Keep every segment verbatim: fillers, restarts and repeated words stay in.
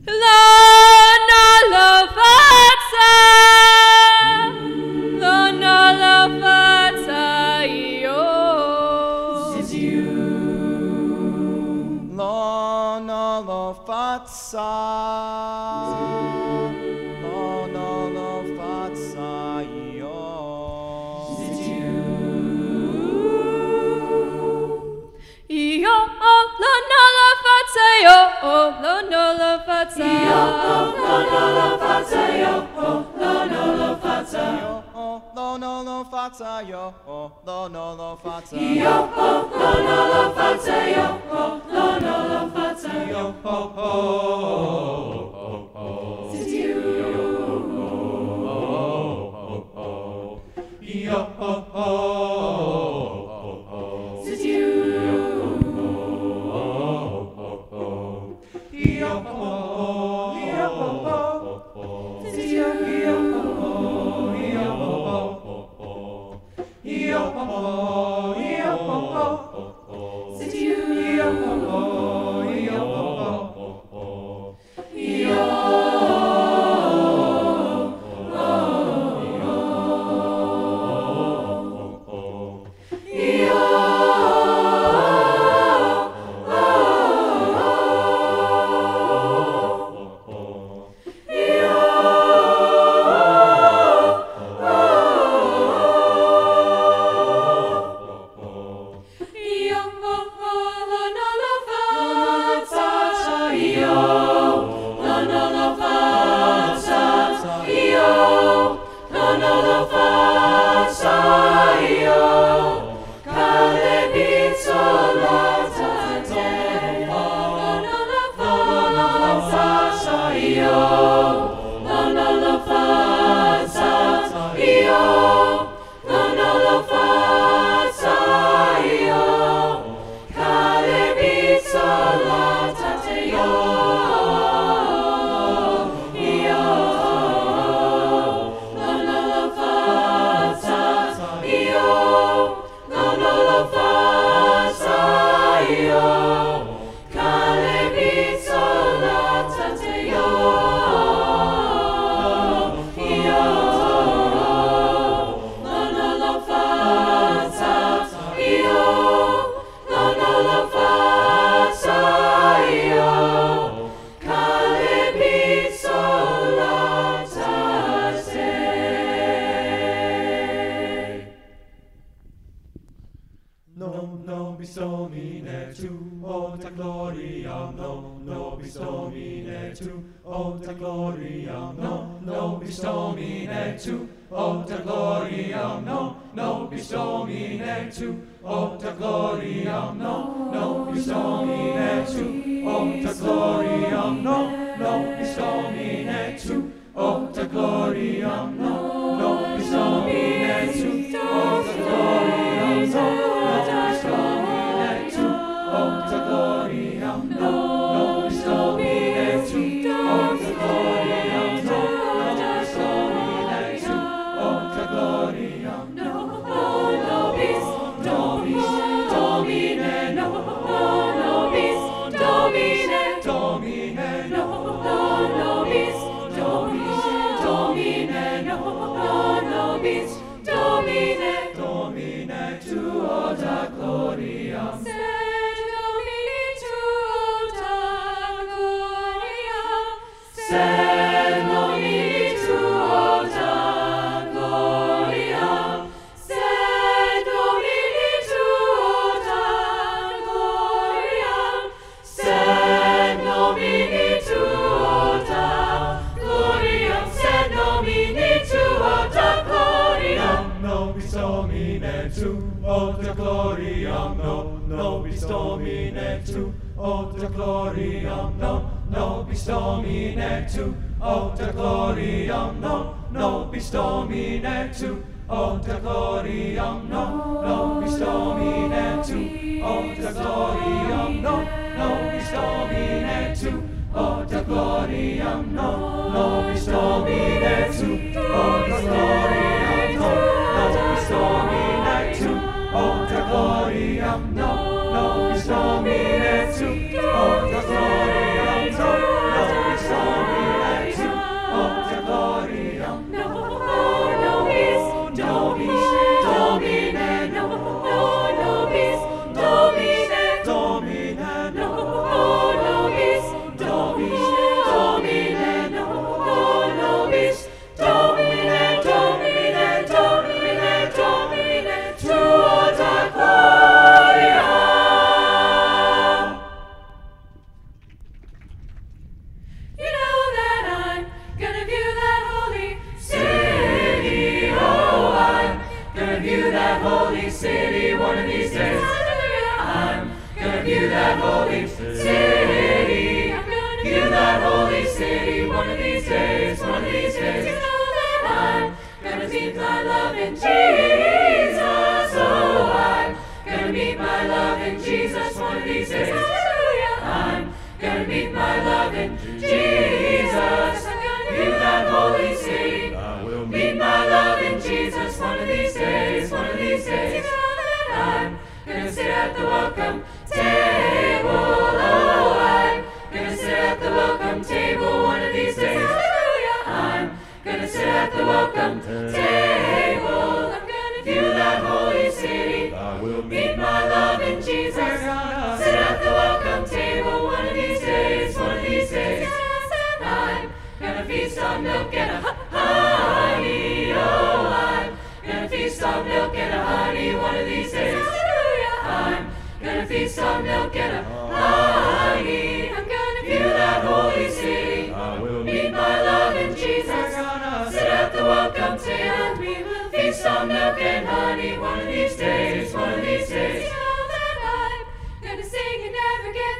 Gloriam, no, no, city. One of these days, one of these days, you know that I'm gonna meet my love in Jesus. Oh, I'm gonna meet my love in Jesus. One of these days, hallelujah. I'm gonna meet my love in Jesus. I'm gonna view that holy city. I will Meet my love in Jesus. One of these days, one of these days, you know that I'm gonna sit at the welcome table. Oh, I'm gonna sit at the welcome table. One of these days, hallelujah. I'm gonna sit at the welcome table. I'm gonna view that holy city. I will Meet my love in Jesus. Sit at the welcome table. One of these days, one of these days, I'm gonna feast on milk and a honey. Oh, I'm gonna feast on milk and a honey. One of these days, hallelujah. I'm gonna feast on milk and a honey. I'm gonna view that holy city. I will Meet my love in Jesus. Sit at the welcome table. We will feast on milk and honey. One of these days, one of these days, you know that I'm gonna sing and never get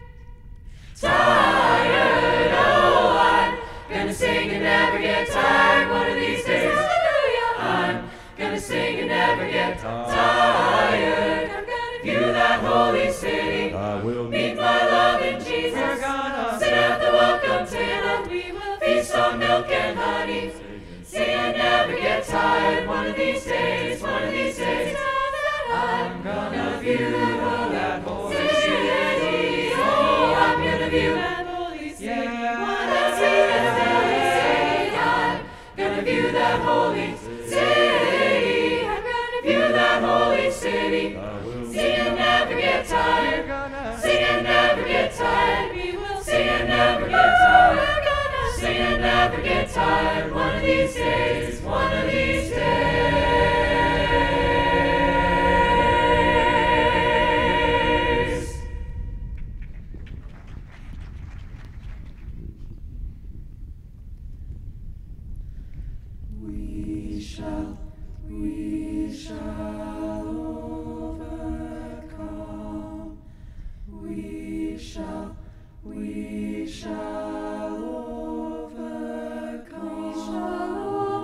tired. Oh, I'm gonna sing and never get tired. One of these days, hallelujah. I'm gonna sing and never get tired. I'm gonna view that holy city. I will Meet my love in Jesus. Sit at the welcome table. We will feast on milk and honey. Sing and never get tired. One of these days, one of these days, you know that I'm gonna view that holy city. Oh, I'm gonna view that holy city. One of these days, I'm gonna view that holy city. I'm gonna view that holy city. Sing and never get tired. Sing and never get tired. We will sing and never get tired. Sing and never get tired. One of these days, one of these days. We shall, we shall overcome. We shall, we shall overcome. We shall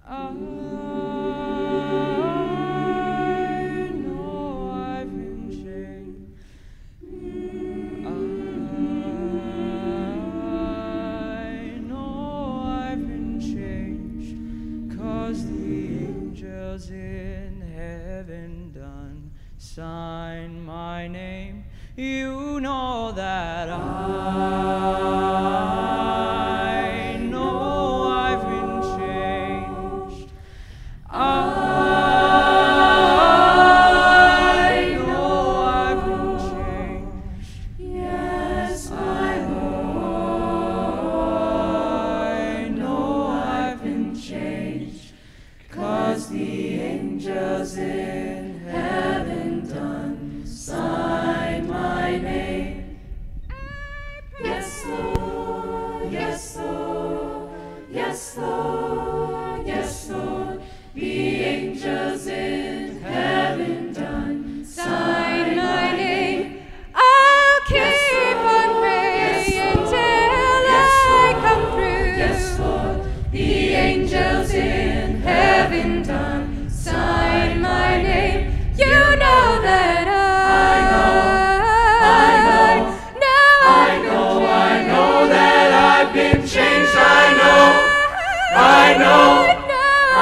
I know I've been changed. I know I've been changed, 'cause the angels in heaven done sign my name. You know that I know I've been changed. I know I've been changed. Yes, I I know I've been changed, 'cause the angels in heaven done sign my name. Yes, Lord, yes, Lord, yes, Lord, yes, Lord. The angels in heaven done sign my name. I'll keep on praying till I come through. Yes, Lord, the angels in heaven done sign my name. You know that I, I know, now I know, I know that I've been changed. I know, I know, I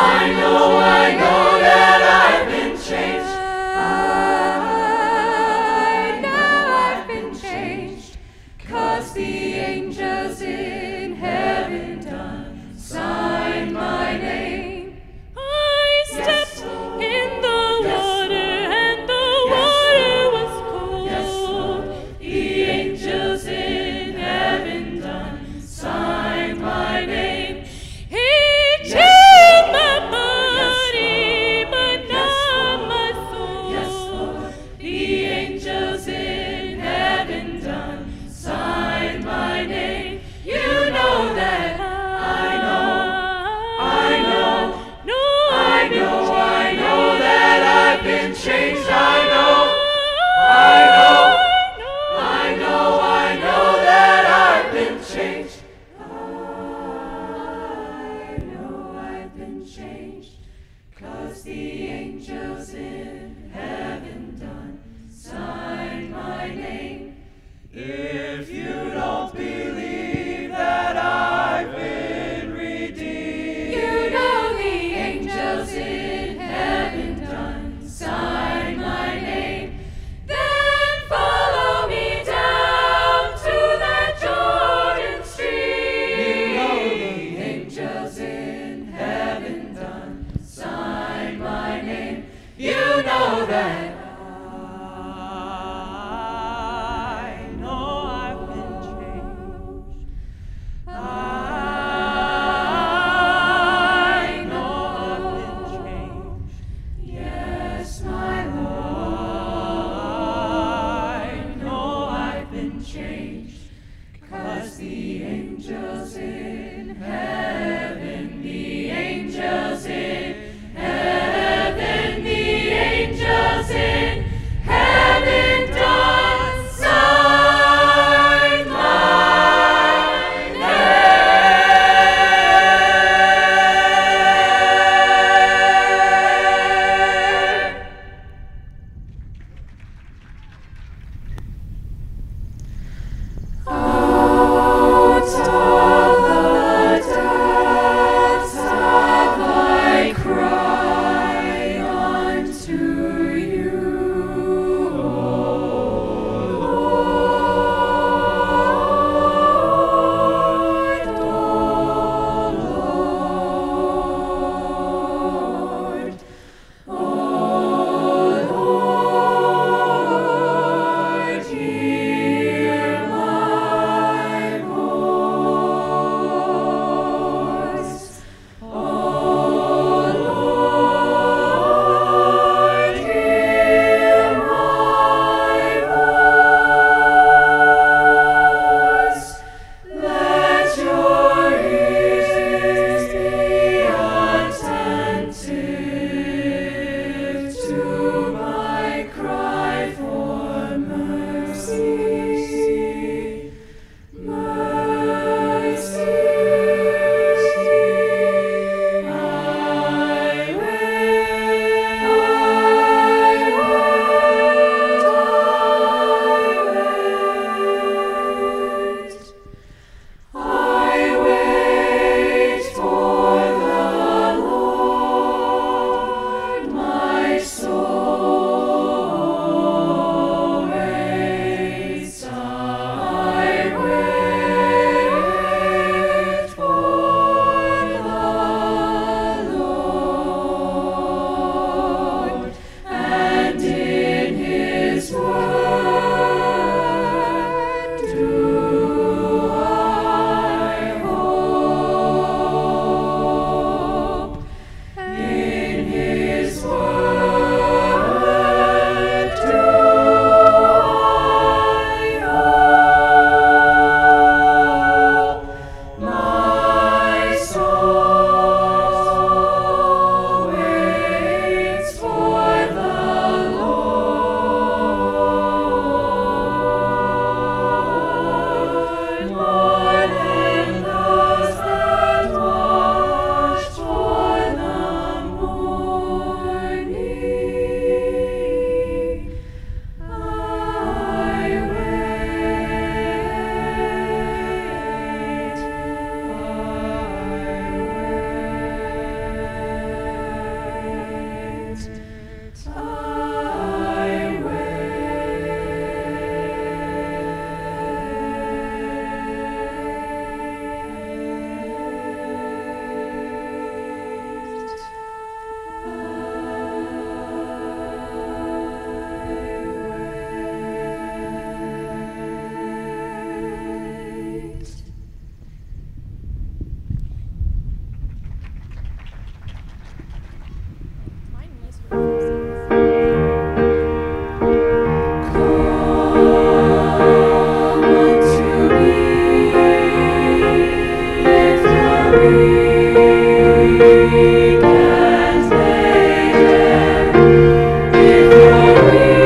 weak and laden, if you're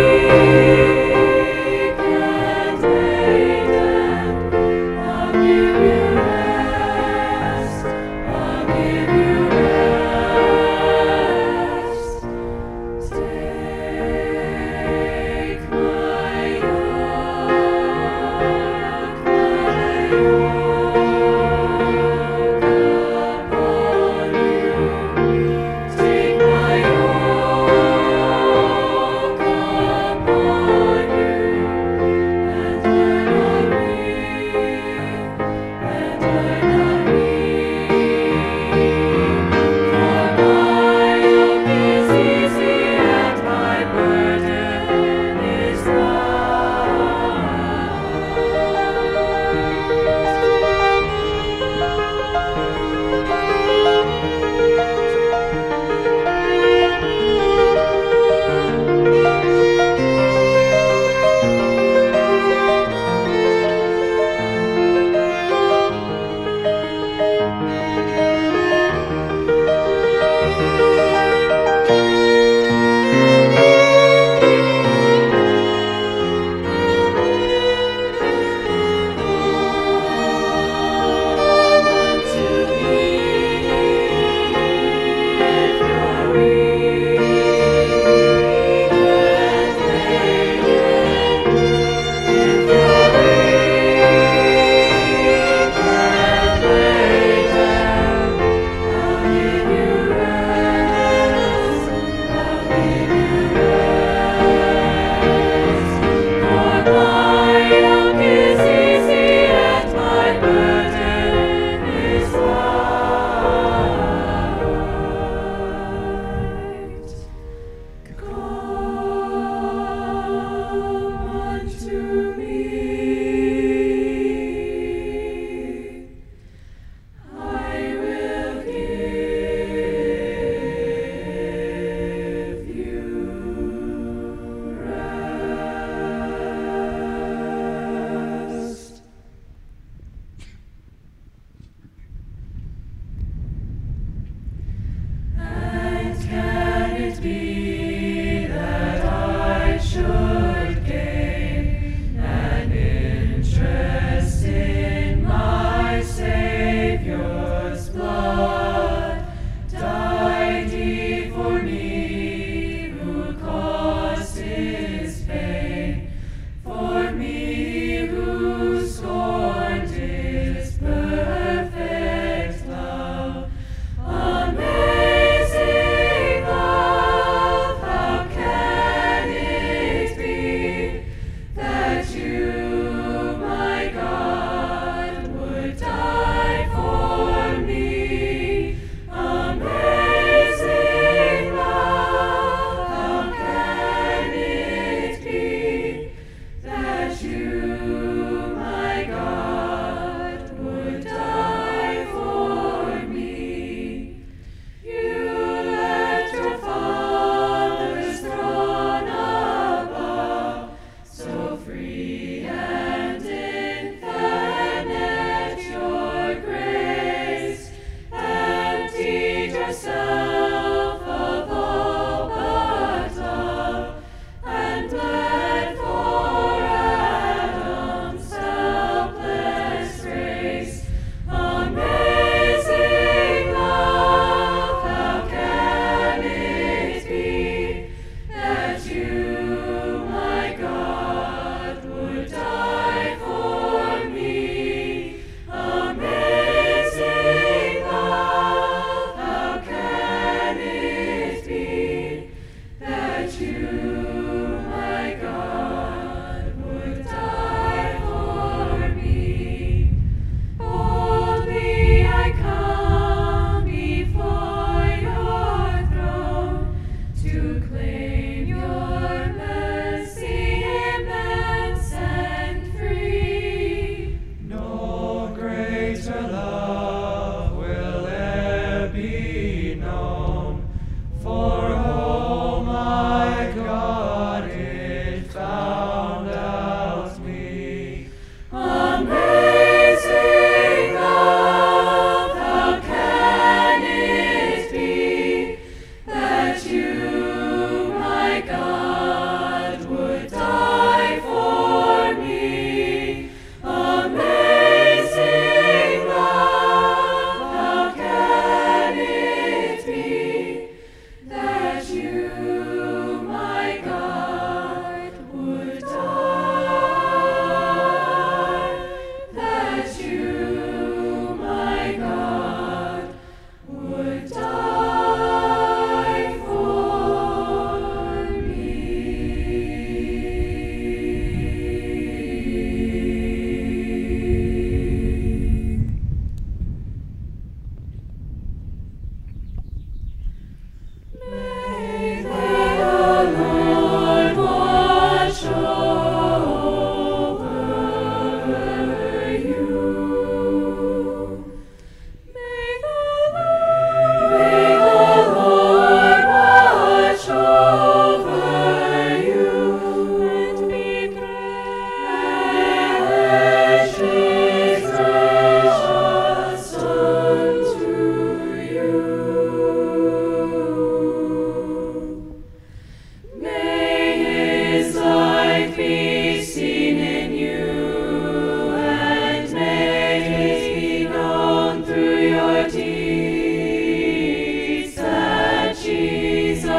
weak and laden, I'll give you rest. I'll give you rest. Take my yoke, my yoke upon you. Take my yoke upon you, and learn of me, and learn of me.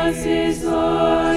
Jesus is Lord.